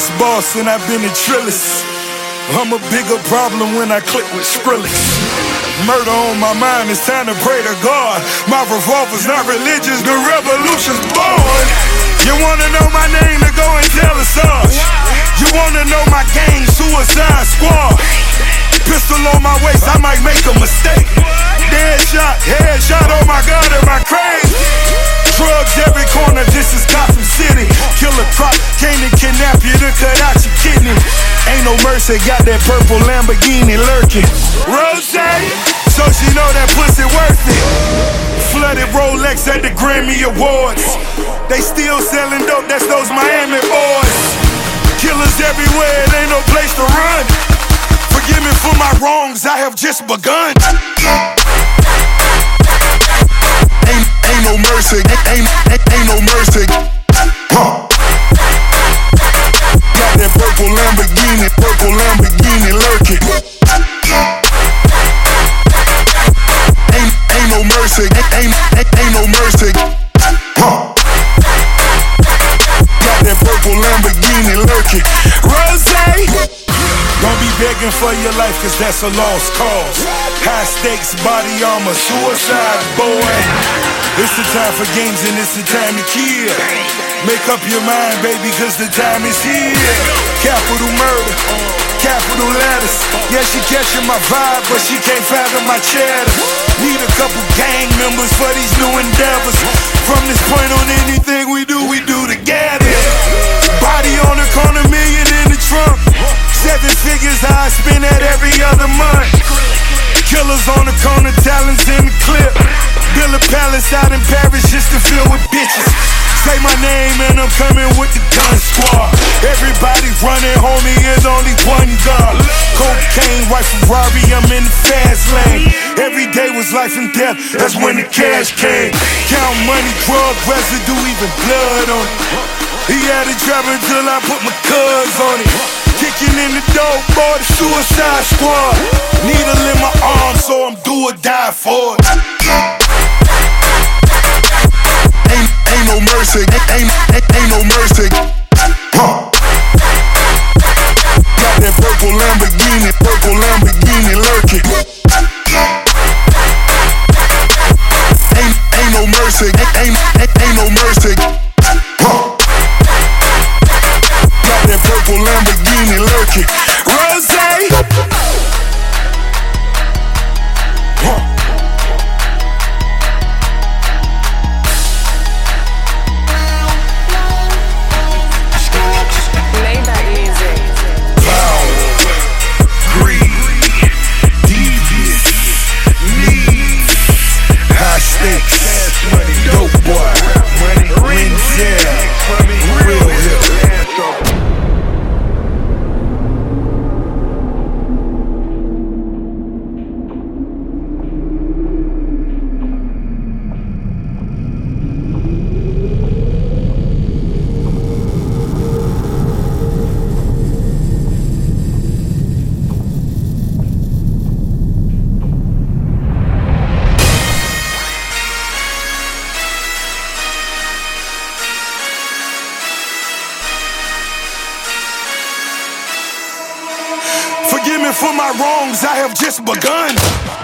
biggest boss and I've been a trillist. I'm a bigger problem when I click with Skrillex. Murder on my mind, it's time to pray to God. My revolver's not religious, the revolution's born. You wanna know my name, then go and tell us us. You wanna know my gang, Suicide Squad. Pistol on my waist, I might make a mistake. Headshot, oh my God, am I crazy? Drugs every corner, this is Gotham City. Killer Croc came to kidnap you to cut out your kidney. Ain't no mercy, got that purple Lamborghini lurking. Rose, so she know that pussy worth it. Flooded Rolex at the Grammy Awards. They still selling dope, that's those Miami boys. Killers everywhere, it ain't no place to run. Forgive me for my wrongs, I have just begun. Ain't no mercy, ain't no mercy. Got that purple Lamborghini lurking. Ain't no mercy, ain't no mercy. Got that purple Lamborghini lurking. Rose, don't be begging for your life, cause that's a lost cause. High stakes, body armor, suicide, boy. It's the time for games and it's the time to kill. Make up your mind, baby, cause the time is here. Capital murder, capital letters. Yeah, she catching my vibe, but she can't fathom my cheddar. Need a couple gang members for these new endeavors. From this point on, anything we do together. Body on the corner, million in the trunk. 7 figures, I spend that every other month. Killers on the corner, talents in the clip. Build a palace out in Paris just to fill with bitches. Say my name and I'm coming with the gun squad. Everybody running, homie, is only one God. Cocaine, white Ferrari, I'm in the fast lane. Every day was life and death, that's when the cash came. Count money, drug residue, even blood on it. He had it driving till I put my cuz on it. Kicking in the door, boy, the Suicide Squad. Needle in my arm, so I'm do or die for it. Ain't no mercy, ain't no mercy. Got that purple Lamborghini lurking. Ain't no mercy, ain't no mercy. Got that purple Lamborghini lurking. Rose. Forgive me for my wrongs, I have just begun.